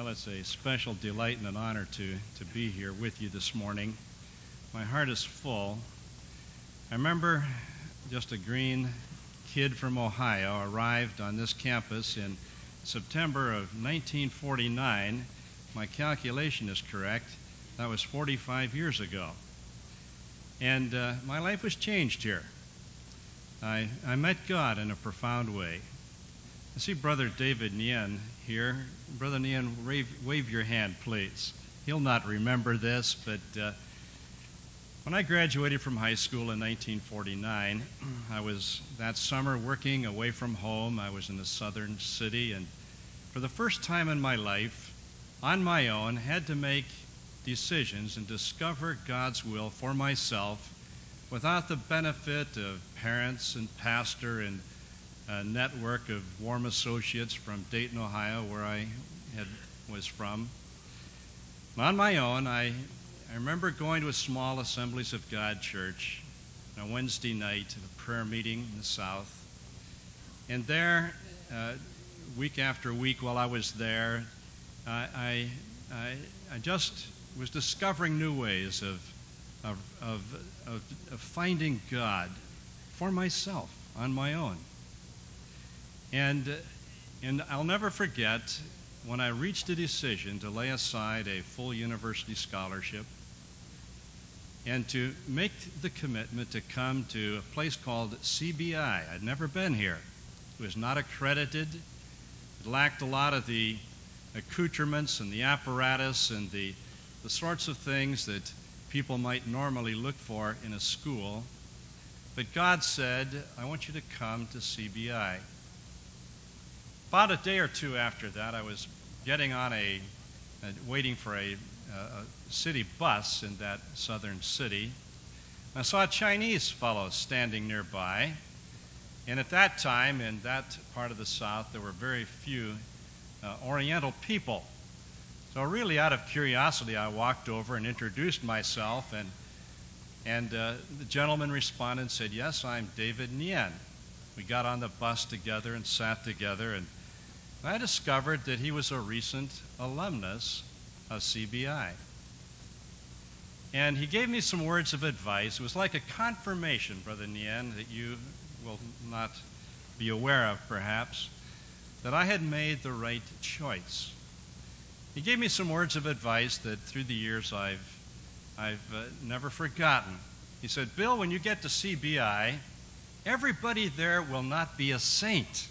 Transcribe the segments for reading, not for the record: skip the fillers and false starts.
Well, it's a special delight and an honor to be here with you this morning. My heart is full. I remember just a green kid from Ohio arrived on this campus in September of 1949. My calculation is correct. That was 45 years ago. And my life was changed here. I met God in a profound way. I see Brother David Nien here. Brother Nien, wave your hand, please. He'll not remember this, but when I graduated from high school in 1949, I was that summer working away from home. I was in a southern city, and for the first time in my life, on my own, had to make decisions and discover God's will for myself without the benefit of parents and pastor and a network of warm associates from Dayton, Ohio, where I was from. On my own, I remember going to a small Assemblies of God church on a Wednesday night at a prayer meeting in the South. And there, week after week while I was there, I just was discovering new ways of finding God for myself on my own. And I'll never forget when I reached a decision to lay aside a full university scholarship and to make the commitment to come to a place called CBI. I'd never been here. It was not accredited. It lacked a lot of the accoutrements and the apparatus and the sorts of things that people might normally look for in a school. But God said, I want you to come to CBI. About a day or two after that, I was getting on waiting for a city bus in that southern city. I saw a Chinese fellow standing nearby, and at that time, in that part of the South, there were very few Oriental people. So really, out of curiosity, I walked over and introduced myself, and the gentleman responded and said, yes, I'm David Nien. We got on the bus together and sat together, and I discovered that he was a recent alumnus of CBI. And he gave me some words of advice. It was like a confirmation, Brother Nien, that you will not be aware of perhaps, that I had made the right choice. He gave me some words of advice that through the years I've never forgotten. He said, Bill, when you get to CBI, everybody there will not be a saint.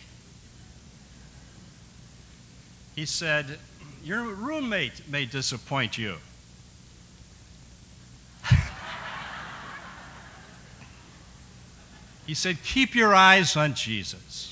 He said, your roommate may disappoint you. He said, keep your eyes on Jesus.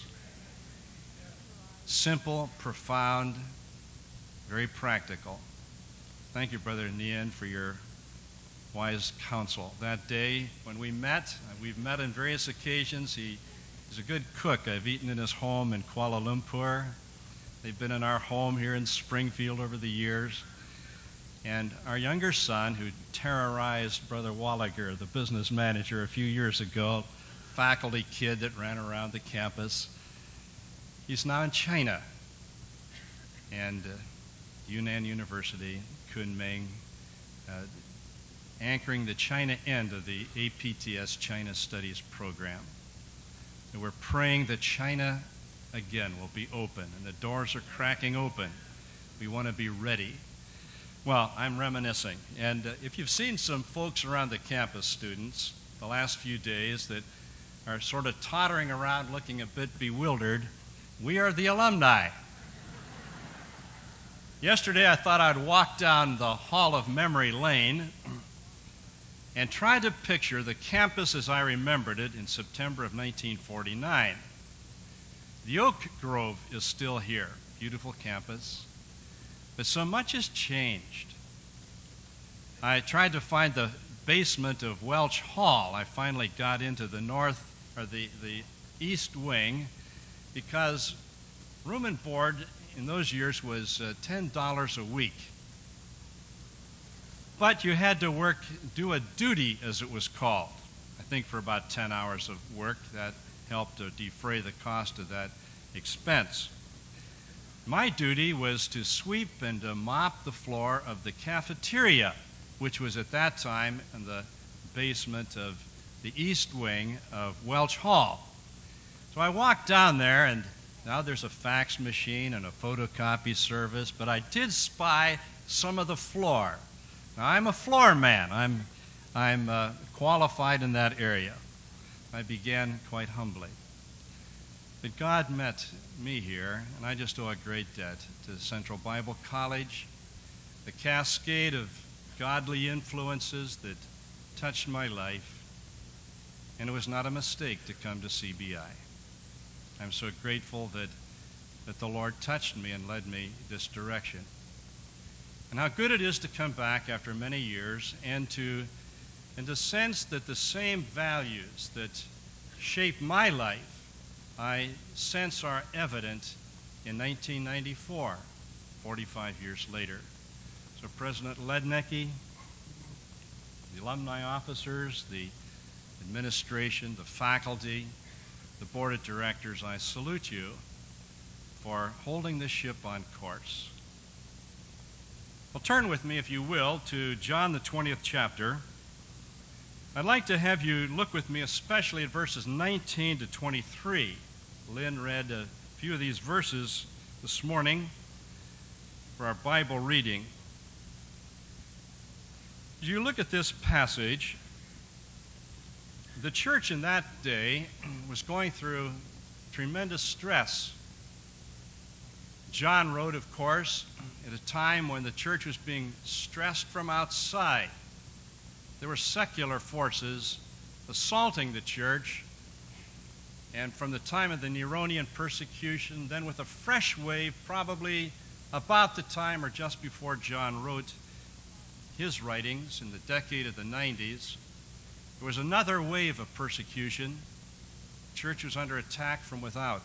Simple, profound, very practical. Thank you, Brother Nien, for your wise counsel. That day when we met, we've met on various occasions. He's a good cook. I've eaten in his home in Kuala Lumpur. They've been in our home here in Springfield over the years. And our younger son, who terrorized Brother Walliger, the business manager, a few years ago, faculty kid that ran around the campus, he's now in China. And Yunnan University, Kunming, anchoring the China end of the APTS China Studies program. And we're praying that China again will be open, and the doors are cracking open. We want to be ready. Well, I'm reminiscing, and if you've seen some folks around the campus, students, the last few days that are sort of tottering around looking a bit bewildered, we are the alumni. Yesterday I thought I'd walk down the hall of memory lane and try to picture the campus as I remembered it in September of 1949. The Oak Grove is still here, beautiful campus, but so much has changed. I tried to find the basement of Welch Hall. I finally got into the the east wing, because room and board in those years was $10 a week. But you had to do a duty, as it was called, I think for about 10 hours of work. That helped to defray the cost of that expense. My duty was to sweep and to mop the floor of the cafeteria, which was at that time in the basement of the east wing of Welch Hall. So I walked down there, and now there's a fax machine and a photocopy service, but I did spy some of the floor. Now, I'm a floor man. I'm qualified in that area. I began quite humbly. But God met me here, and I just owe a great debt to Central Bible College, the cascade of godly influences that touched my life, and it was not a mistake to come to CBI. I'm so grateful that the Lord touched me and led me this direction. And how good it is to come back after many years and to sense that the same values that shaped my life, I sense are evident in 1994, 45 years later. So President Lednicki, the alumni officers, the administration, the faculty, the board of directors, I salute you for holding this ship on course. Well, turn with me, if you will, to John the 20th chapter. I'd like to have you look with me especially at verses 19 to 23. Lynn read a few of these verses this morning for our Bible reading. As you look at this passage, the church in that day was going through tremendous stress. John wrote, of course, at a time when the church was being stressed from outside. There were secular forces assaulting the church, and from the time of the Neronian persecution, then with a fresh wave, probably about the time or just before John wrote his writings in the decade of the 90s, there was another wave of persecution. The church was under attack from without.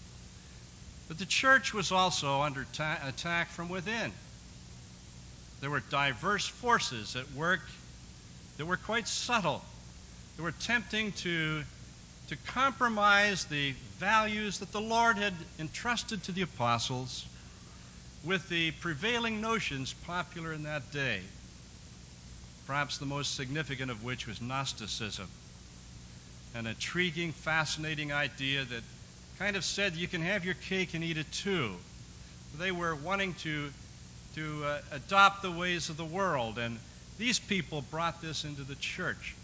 But the church was also under attack from within. There were diverse forces at work that were quite subtle. They were attempting to compromise the values that the Lord had entrusted to the apostles with the prevailing notions popular in that day, perhaps the most significant of which was Gnosticism, an intriguing, fascinating idea that kind of said you can have your cake and eat it too. They were wanting to adopt the ways of the world, and these people brought this into the church.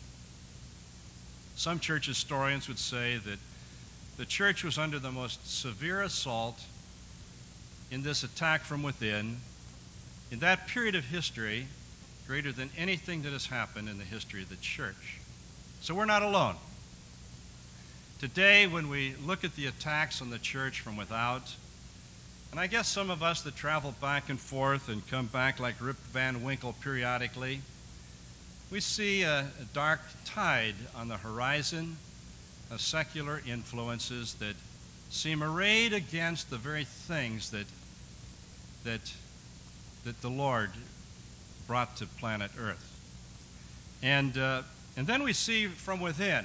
Some church historians would say that the church was under the most severe assault in this attack from within in that period of history, greater than anything that has happened in the history of the church. So we're not alone. Today, when we look at the attacks on the church from without, and I guess some of us that travel back and forth and come back like Rip Van Winkle periodically, we see a dark tide on the horizon of secular influences that seem arrayed against the very things that the Lord brought to planet Earth. And then we see from within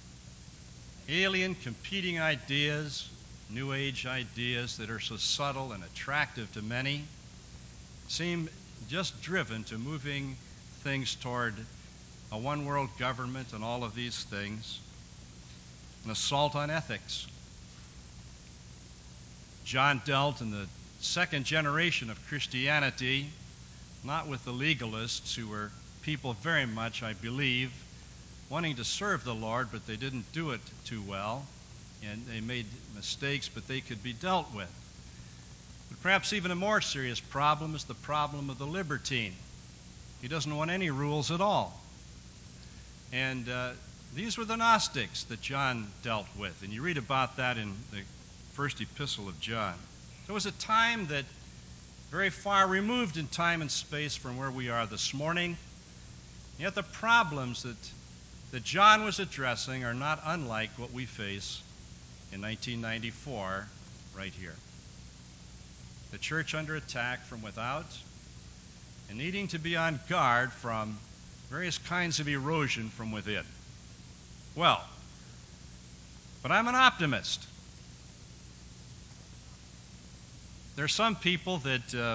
alien competing ideas, New Age ideas that are so subtle and attractive to many, seem just driven to moving things toward a one-world government and all of these things, an assault on ethics. John dealt in the second generation of Christianity, not with the legalists who were people very much, I believe, wanting to serve the Lord, but they didn't do it too well, and they made mistakes, but they could be dealt with. But perhaps even a more serious problem is the problem of the libertine. He doesn't want any rules at all. And these were the Gnostics that John dealt with, and you read about that in the first epistle of John. There was a time that very far removed in time and space from where we are this morning, yet the problems that John was addressing are not unlike what we face in 1994 right here. The church under attack from without and needing to be on guard from various kinds of erosion from within. Well, but I'm an optimist. There are some people that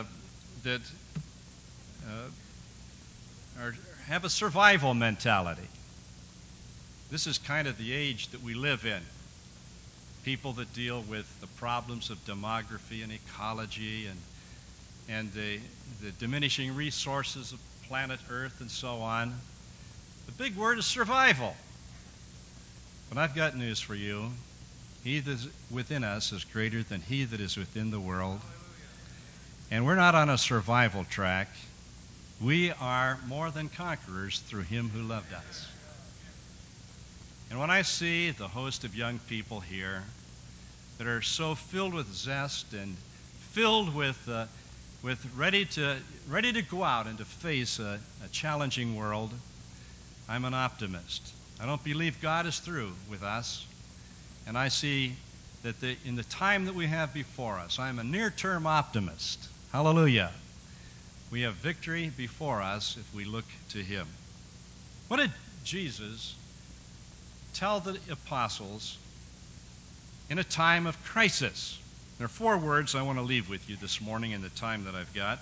are, have a survival mentality. This is kind of the age that we live in. People that deal with the problems of demography and ecology and the diminishing resources of planet Earth and so on. The big word is survival. But I've got news for you. He that is within us is greater than he that is within the world. And we're not on a survival track. We are more than conquerors through him who loved us. And when I see the host of young people here that are so filled with zest and filled with ready to go out and to face a challenging world, I'm an optimist. I don't believe God is through with us. And I see that in the time that we have before us, I'm a near-term optimist. Hallelujah. We have victory before us if we look to him. What did Jesus tell the apostles in a time of crisis? There are 4 words I want to leave with you this morning in the time that I've got.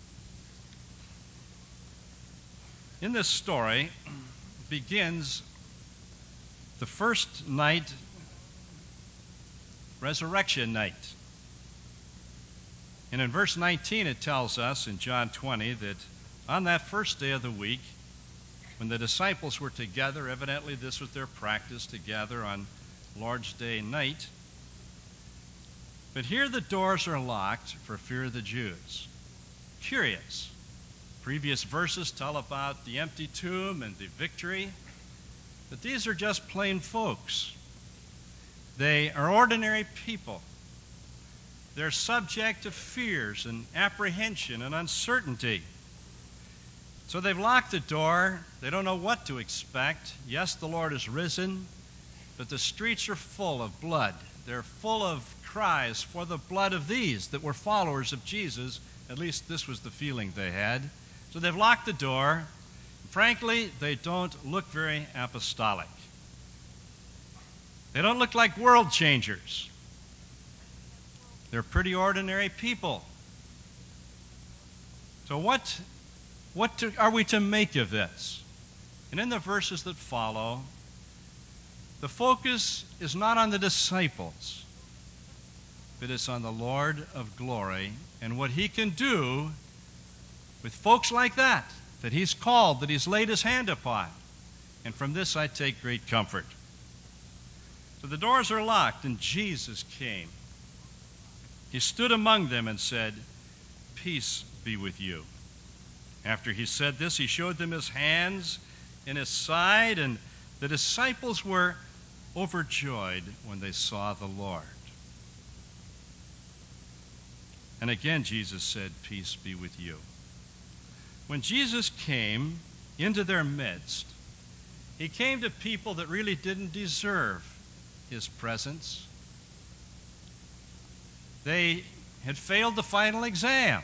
In this story begins the first night, resurrection night. And in verse 19 it tells us in John 20 that on that first day of the week, when the disciples were together, evidently this was their practice to gather on Lord's Day night. But here the doors are locked for fear of the Jews. Curious. Previous verses tell about the empty tomb and the victory. But these are just plain folks. They are ordinary people. They're subject to fears and apprehension and uncertainty. So they've locked the door. They don't know what to expect. Yes, the Lord is risen, but the streets are full of blood. They're full of cries for the blood of these that were followers of Jesus. At least this was the feeling they had. So they've locked the door. Frankly, they don't look very apostolic. They don't look like world changers. They're pretty ordinary people. So what are we to make of this? And in the verses that follow, the focus is not on the disciples, but it's on the Lord of glory and what he can do with folks like that he's called, that he's laid his hand upon. And from this I take great comfort. So the doors are locked, and Jesus came. He stood among them and said, "Peace be with you." After he said this, he showed them his hands and his side, and the disciples were overjoyed when they saw the Lord. And again Jesus said, "Peace be with you." When Jesus came into their midst, he came to people that really didn't deserve his presence. They had failed the final exam.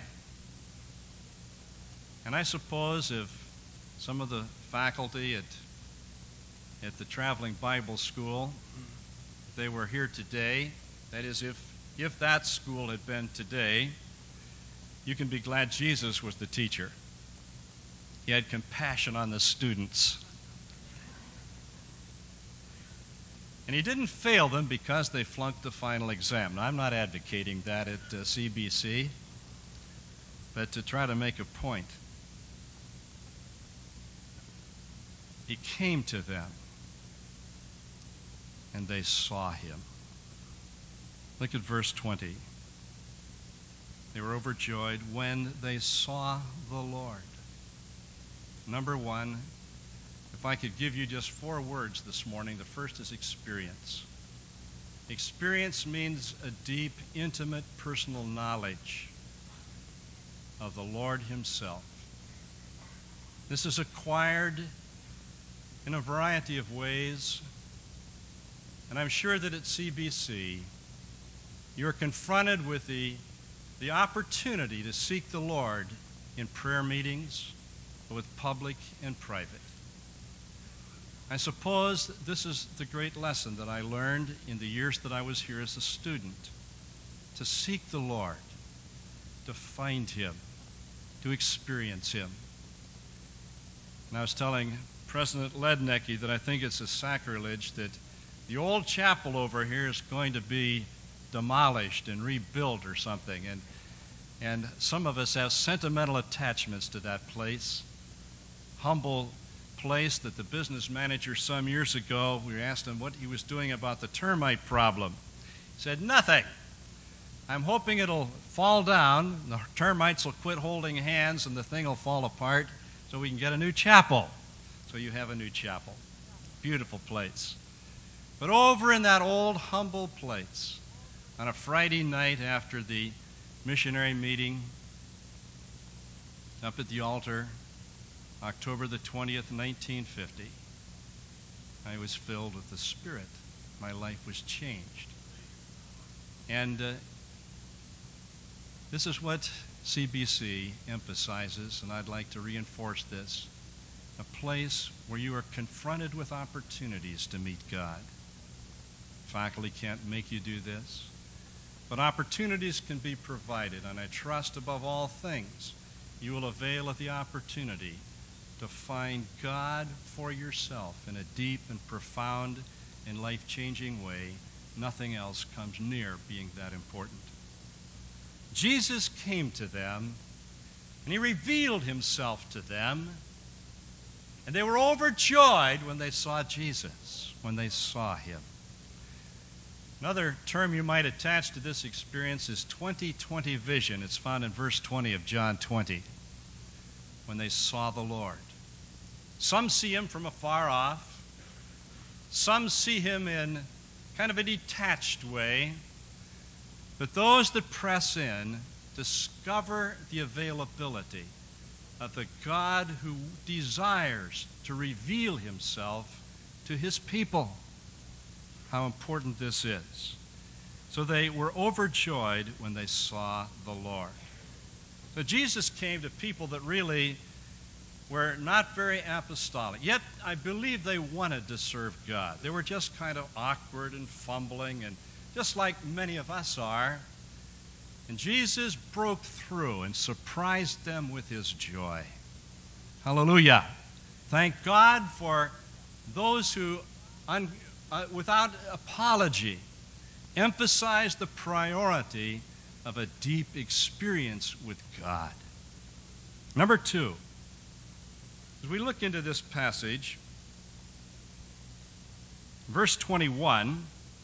And I suppose if some of the faculty at the traveling Bible school, if they were here today, that is, if that school had been today, you can be glad Jesus was the teacher. He had compassion on the students. And he didn't fail them because they flunked the final exam. Now, I'm not advocating that at CBC, but to try to make a point. He came to them, and they saw him. Look at verse 20. They were overjoyed when they saw the Lord. Number 1, if I could give you just 4 words this morning, the first is experience. Experience means a deep, intimate, personal knowledge of the Lord himself. This is acquired in a variety of ways, and I'm sure that at CBC you're confronted with the opportunity to seek the Lord in prayer meetings, both public and private. I suppose this is the great lesson that I learned in the years that I was here as a student, to seek the Lord. to find him, to experience him. And I was telling President Lednicki that I think it's a sacrilege that the old chapel over here is going to be demolished and rebuilt or something. And some of us have sentimental attachments to that place. Humble place that the business manager some years ago, we asked him what he was doing about the termite problem. He said, nothing. I'm hoping it'll fall down, the termites will quit holding hands, and the thing will fall apart so we can get a new chapel. So you have a new chapel. Beautiful place. But over in that old, humble place, on a Friday night after the missionary meeting, up at the altar, October the 20th, 1950, I was filled with the Spirit. My life was changed. And this is what CBC emphasizes, and I'd like to reinforce this: a place where you are confronted with opportunities to meet God. Faculty can't make you do this, but opportunities can be provided, and I trust above all things you will avail of the opportunity to find God for yourself in a deep and profound and life-changing way. Nothing else comes near being that important. Jesus came to them, and he revealed himself to them, and they were overjoyed when they saw Jesus, when they saw him. Another term you might attach to this experience is 20/20 vision. It's found in verse 20 of John 20, when they saw the Lord. Some see him from afar off. Some see him in kind of a detached way. But those that press in discover the availability of the God who desires to reveal himself to his people. How important this is. So they were overjoyed when they saw the Lord. So Jesus came to people that really were not very apostolic. Yet I believe they wanted to serve God. They were just kind of awkward and fumbling, and just like many of us are. And Jesus broke through and surprised them with his joy. Hallelujah. Thank God for those who, without apology, emphasize the priority of a deep experience with God. Number two, as we look into this passage, verse 21,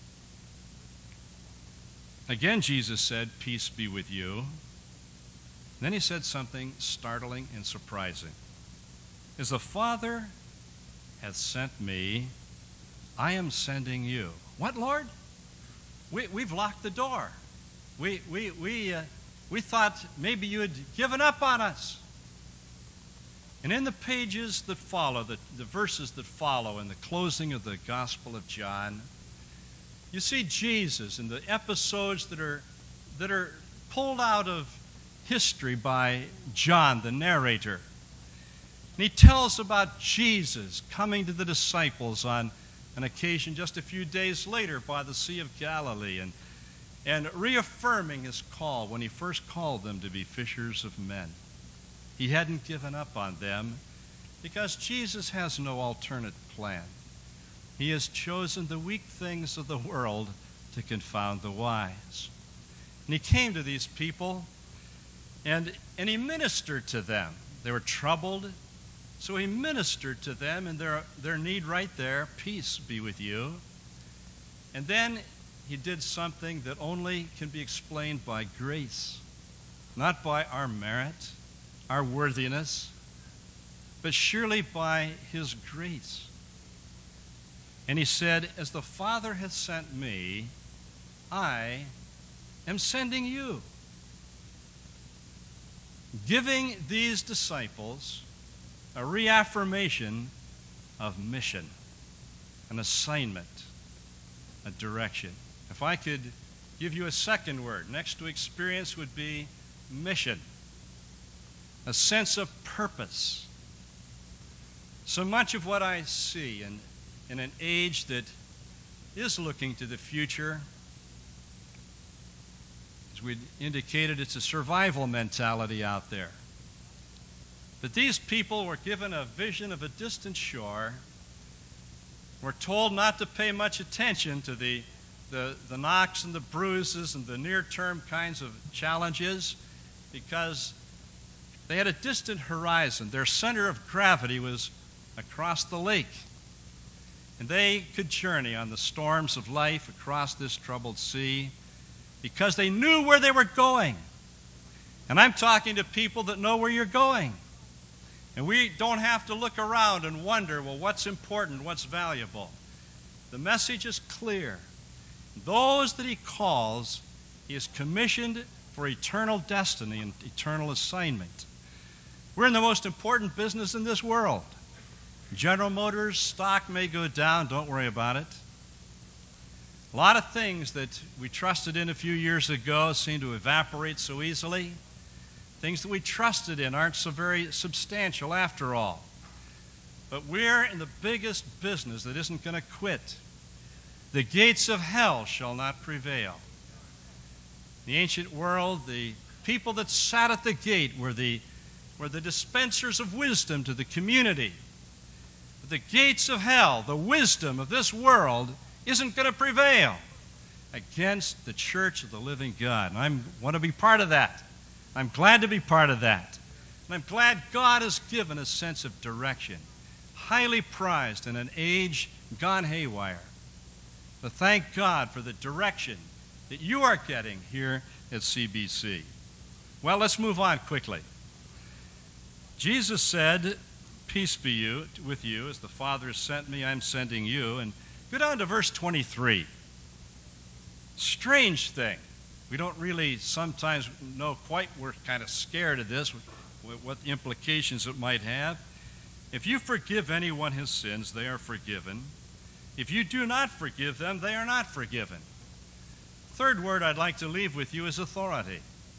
again Jesus said, "Peace be with you." Then he said something startling and surprising. "As the Father hath sent me, I am sending you." What, Lord? We've locked the door. We thought maybe you had given up on us. And in the pages that follow, the verses that follow in the closing of the Gospel of John, you see Jesus in the episodes that are pulled out of history by John, the narrator. And he tells about Jesus coming to the disciples on an occasion just a few days later by the Sea of Galilee, and reaffirming his call when he first called them to be fishers of men. He hadn't given up on them because Jesus has no alternate plan. He has chosen the weak things of the world to confound the wise. And he came to these people, and he ministered to them. They were troubled, so he ministered to them in their need right there. Peace be with you. And then he did something that only can be explained by grace, not by our merit, our worthiness, but surely by his grace. And he said, "As the Father hath sent me, I am sending you." Giving these disciples a reaffirmation of mission, an assignment, a direction. If I could give you a second word, next to experience would be mission, a sense of purpose. So much of what I see in an age that is looking to the future As we indicated, it's a survival mentality out there. But these people were given a vision of a distant shore, were told not to pay much attention to the knocks and the bruises and the near-term kinds of challenges, because they had a distant horizon. Their center of gravity was across the lake. And they could journey on the storms of life across this troubled sea because they knew where they were going. And I'm talking to people that know where you're going. And we don't have to look around and wonder, well, what's important, what's valuable? The message is clear. Those that he calls, he has commissioned for eternal destiny and eternal assignment. We're in the most important business in this world. General Motors stock may go down, don't worry about it. A lot of things that we trusted in a few years ago seem to evaporate so easily. Things that we trusted in aren't so very substantial after all. But we're in the biggest business that isn't going to quit. The gates of hell shall not prevail. In the ancient world, the people that sat at the gate were the dispensers of wisdom to the community. But the gates of hell, the wisdom of this world, isn't going to prevail against the church of the living God. And I want to be part of that. I'm glad to be part of that. And I'm glad God has given a sense of direction, highly prized in an age gone haywire. But thank God for the direction that you are getting here at CBC. Well, let's move on quickly. Jesus said, "Peace be with you. As the Father has sent me, I'm sending you." And go down to verse 23. Strange thing. We don't really sometimes know quite. We're kind of scared of this, what implications it might have. If you forgive anyone his sins, they are forgiven. If you do not forgive them, they are not forgiven. Third word I'd like to leave with you is authority.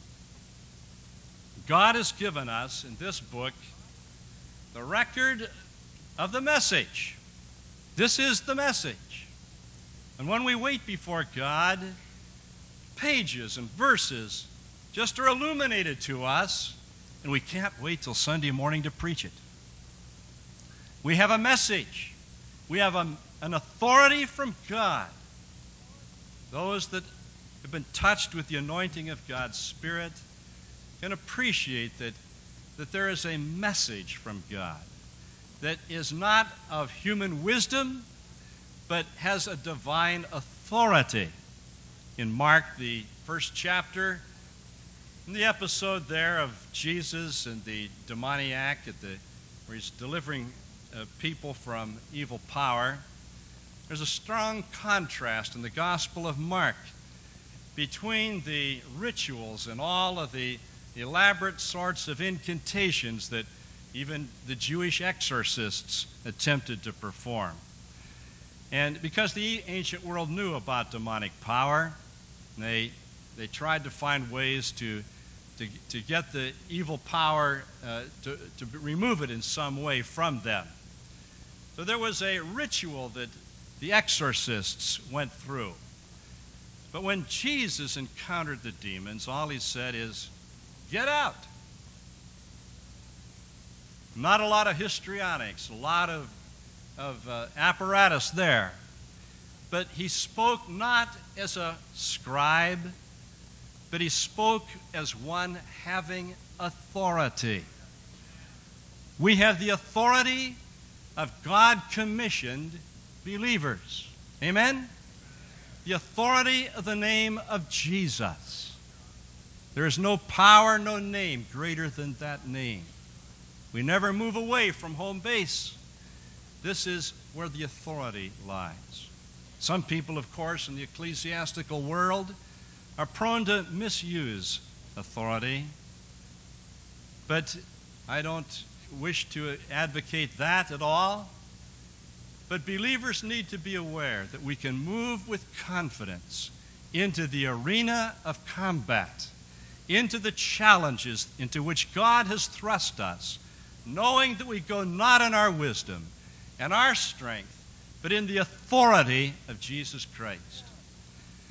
God has given us in this book the record of the message. This is the message. And when we wait before God, pages and verses just are illuminated to us, and we can't wait till Sunday morning to preach it. We have a message. We have an authority from God. Those that have been touched with the anointing of God's Spirit can appreciate that there is a message from God that is not of human wisdom, but has a divine authority. In Mark, the first chapter, in the episode there of Jesus and the demoniac where he's delivering people from evil power, there's a strong contrast in the Gospel of Mark between the rituals and all of the elaborate sorts of incantations that even the Jewish exorcists attempted to perform. And because the ancient world knew about demonic power, they tried to find ways to get the evil power, to remove it in some way from them. So there was a ritual that the exorcists went through. But when Jesus encountered the demons, all he said is, "Get out." Not a lot of histrionics, a lot of apparatus there. But he spoke not as a scribe, but he spoke as one having authority. We have the authority of God-commissioned believers. Amen? The authority of the name of Jesus. There is no power, no name greater than that name. We never move away from home base. This is where the authority lies. Some people, of course, in the ecclesiastical world are prone to misuse authority. But I don't wish to advocate that at all. But believers need to be aware that we can move with confidence into the arena of combat, into the challenges into which God has thrust us, knowing that we go not in our wisdom and our strength, but in the authority of Jesus Christ.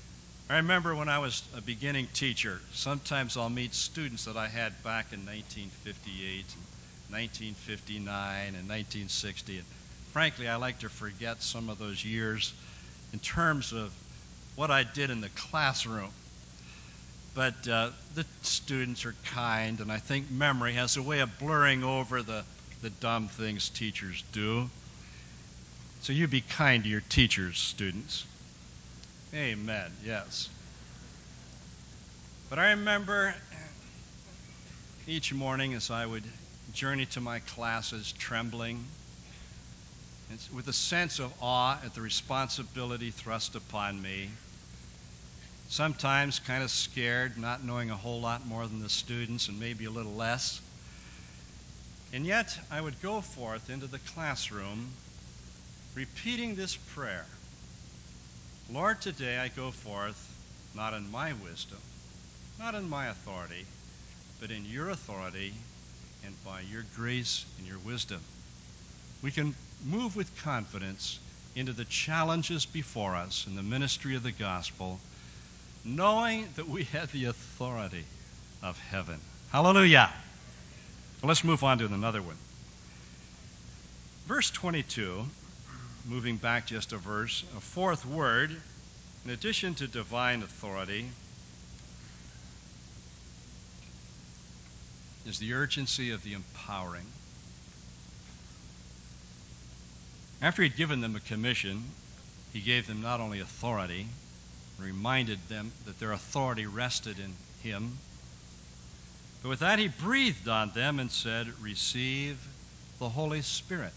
I remember when I was a beginning teacher, sometimes I'll meet students that I had back in 1958 and 1959 and 1960. And frankly, I like to forget some of those years in terms of what I did in the classroom. But the students are kind, and I think memory has a way of blurring over the dumb things teachers do. So you be kind to your teachers, students. Amen, yes. But I remember each morning as I would journey to my classes trembling, and with a sense of awe at the responsibility thrust upon me, sometimes kind of scared, not knowing a whole lot more than the students and maybe a little less. And yet I would go forth into the classroom repeating this prayer. Lord, today I go forth not in my wisdom, not in my authority, but in your authority and by your grace and your wisdom. We can move with confidence into the challenges before us in the ministry of the gospel, knowing that we have the authority of heaven. Hallelujah. Well, let's move on to another one. Verse 22, moving back just a verse, a fourth word, in addition to divine authority, is the urgency of the empowering. After he'd given them a commission, he gave them not only authority, reminded them that their authority rested in him, but with that he breathed on them and said, receive the Holy Spirit.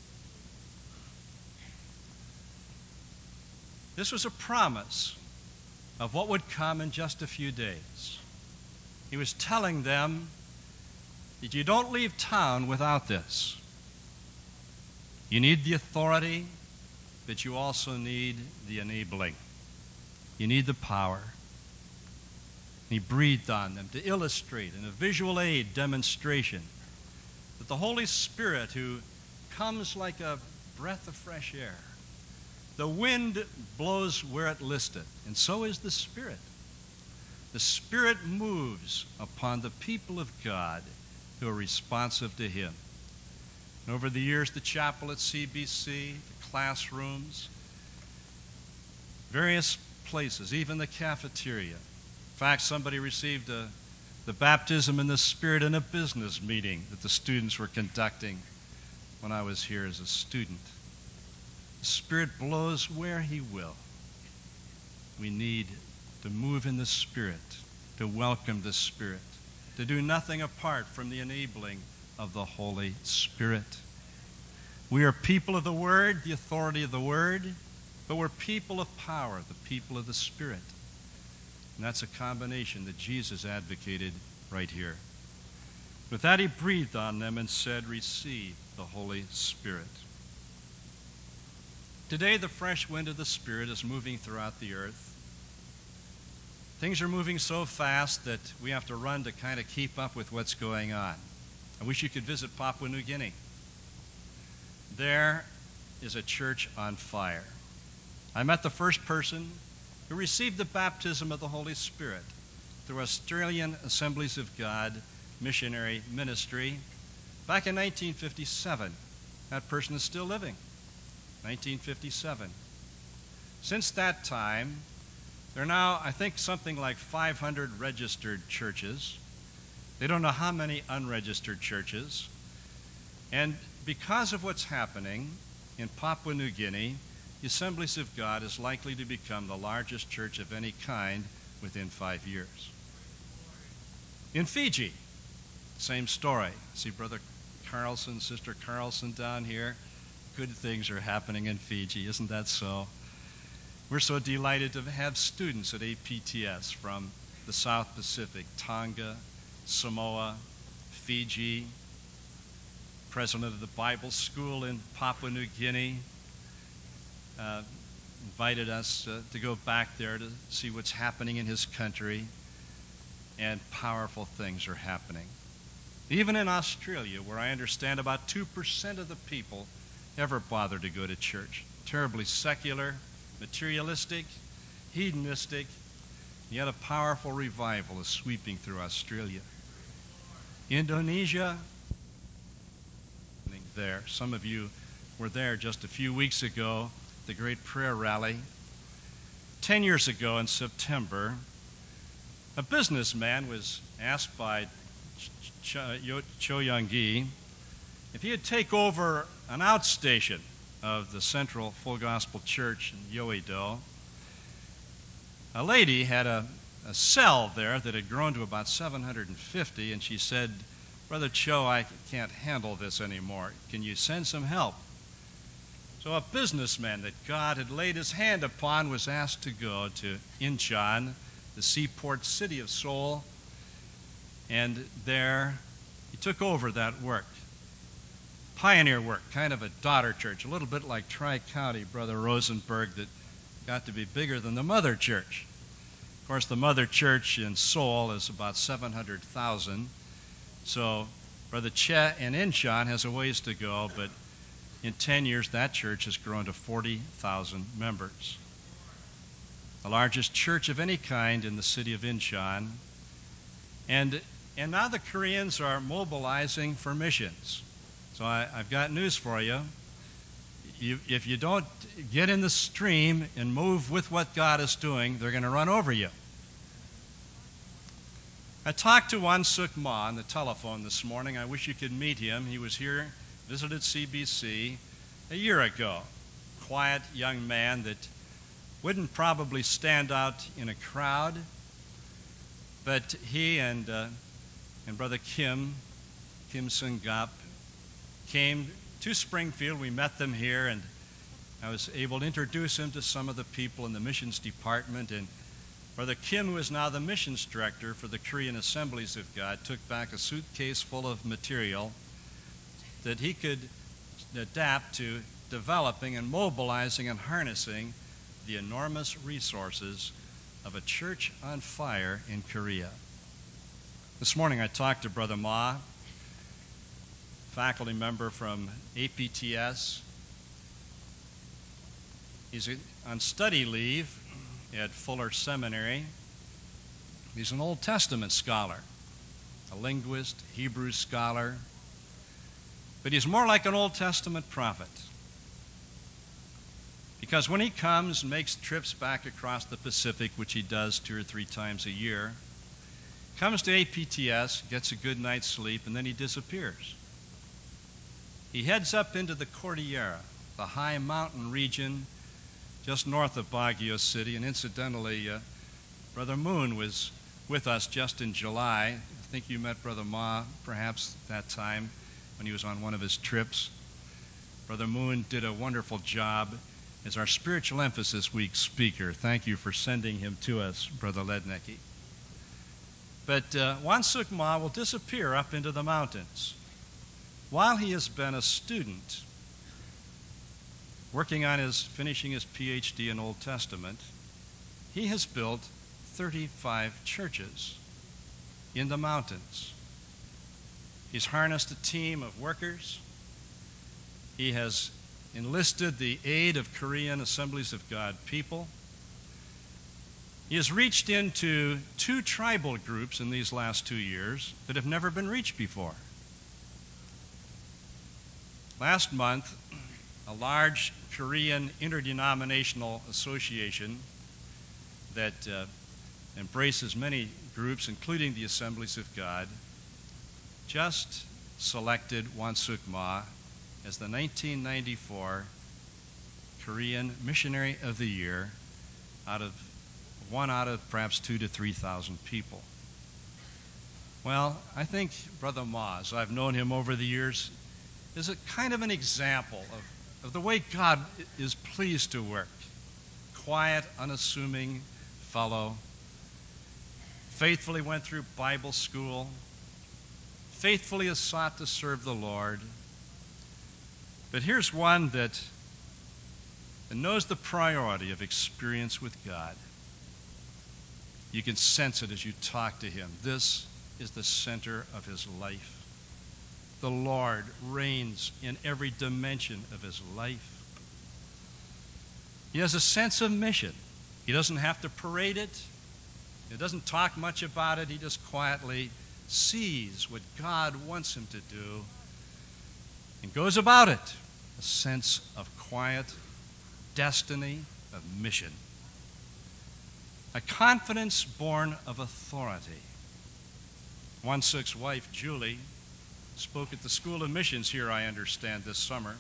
This was a promise of what would come in just a few days. He was telling them that you don't leave town without this. You need the authority, but you also need the enabling. You need the power. He breathed on them to illustrate in a visual aid demonstration that the Holy Spirit, who comes like a breath of fresh air, the wind blows where it listeth, and so is the Spirit. The Spirit moves upon the people of God who are responsive to him. And over the years, the chapel at CBC, the classrooms, various places, even the cafeteria. In fact, somebody received the baptism in the Spirit in a business meeting that the students were conducting when I was here as a student. The Spirit blows where he will. We need to move in the Spirit, to welcome the Spirit, to do nothing apart from the enabling of the Holy Spirit. We are people of the Word, the authority of the Word, but we're people of power, the people of the Spirit. And that's a combination that Jesus advocated right here. With that, he breathed on them and said, receive the Holy Spirit. Today, the fresh wind of the Spirit is moving throughout the earth. Things are moving so fast that we have to run to kind of keep up with what's going on. I wish you could visit Papua New Guinea. There is a church on fire. I met the first person who received the baptism of the Holy Spirit through Australian Assemblies of God missionary ministry back in 1957. That person is still living. 1957. Since that time, there are now, I think, something like 500 registered churches. They don't know how many unregistered churches. And because of what's happening in Papua New Guinea, the Assemblies of God is likely to become the largest church of any kind within 5 years. In Fiji, same story. See Brother Carlson, Sister Carlson down here. Good things are happening in Fiji, isn't that so? We're so delighted to have students at APTS from the South Pacific, Tonga, Samoa, Fiji, president of the Bible School in Papua New Guinea, invited us to go back there to see what's happening in his country, and powerful things are happening. Even in Australia, where I understand about 2% of the people ever bother to go to church. Terribly secular, materialistic, hedonistic, Yet a powerful revival is sweeping through Australia. Indonesia, there. Some of you were there just a few weeks ago, the great prayer rally. 10 years ago in September, a businessman was asked by Cho Young-gi if he would take over an outstation of the Central Full Gospel Church in Yoido. A lady had a cell there that had grown to about 750, and she said, "Brother Cho, I can't handle this anymore. Can you send some help?" So a businessman that God had laid his hand upon was asked to go to Incheon, the seaport city of Seoul, and there he took over that work. Pioneer work, kind of a daughter church, a little bit like Tri-County, Brother Rosenberg, that got to be bigger than the mother church. Of course, the mother church in Seoul is about 700,000, so Brother Che in Incheon has a ways to go, but in 10 years that church has grown to 40,000 members. The largest church of any kind in the city of Incheon. And now the Koreans are mobilizing for missions. So I've got news for you. If you don't get in the stream and move with what God is doing, they're going to run over you. I talked to Wansuk Ma on the telephone this morning. I wish you could meet him. He was here, visited CBC a year ago. Quiet young man that wouldn't probably stand out in a crowd, but he and Brother Kim Sung-gap, came to Springfield. We met them here, and I was able to introduce him to some of the people in the missions department. And Brother Kim, who is now the missions director for the Korean Assemblies of God, took back a suitcase full of material that he could adapt to developing and mobilizing and harnessing the enormous resources of a church on fire in Korea. This morning I talked to Brother Ma, faculty member from APTS. He's on study leave at Fuller Seminary. He's an Old Testament scholar, a linguist, Hebrew scholar, but he's more like an Old Testament prophet. Because when he comes and makes trips back across the Pacific, which he does 2 or 3 times a year, comes to APTS, gets a good night's sleep, and then he disappears. He heads up into the Cordillera, the high mountain region just north of Baguio City. And incidentally, Brother Moon was with us just in July. I think you met Brother Ma perhaps that time when he was on one of his trips. Brother Moon did a wonderful job as our Spiritual Emphasis Week speaker. Thank you for sending him to us, Brother Lednicki. But Wansuk Ma will disappear up into the mountains. While he has been a student, finishing his PhD in Old Testament, he has built 35 churches in the mountains. He's harnessed a team of workers. He has enlisted the aid of Korean Assemblies of God people. He has reached into 2 tribal groups in these last 2 years that have never been reached before. Last month, a large Korean interdenominational association that embraces many groups, including the Assemblies of God, just selected Wansuk Ma as the 1994 Korean Missionary of the Year out of perhaps 2,000 to 3,000 people. Well, I think Brother Ma, as I've known him over the years, is a kind of an example of the way God is pleased to work. Quiet, unassuming fellow, faithfully went through Bible school, faithfully has sought to serve the Lord. But here's one that knows the priority of experience with God. You can sense it as you talk to him. This is the center of his life. The Lord reigns in every dimension of his life. He has a sense of mission. He doesn't have to parade it. He doesn't talk much about it. He just quietly sees what God wants him to do and goes about it. A sense of quiet destiny, of mission. A confidence born of authority. 1/6 wife, Julie, spoke at the School of Missions here, I understand, this summer.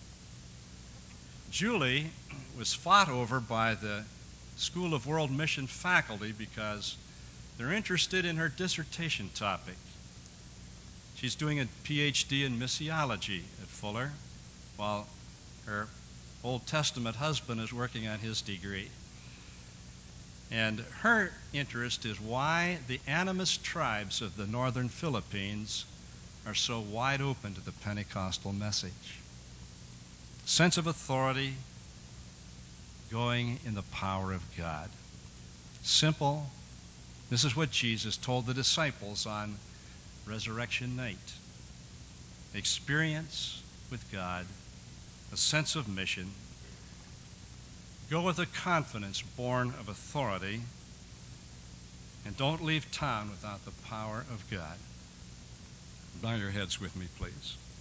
Julie was fought over by the School of World Mission faculty because they're interested in her dissertation topic. She's doing a PhD in missiology at Fuller, while her Old Testament husband is working on his degree. And her interest is why the animist tribes of the northern Philippines are so wide open to the Pentecostal message. Sense of authority, going in the power of God. Simple. This is what Jesus told the disciples on resurrection night. Experience with God, a sense of mission. Go with a confidence born of authority, and don't leave town without the power of God. Bow your heads with me, please.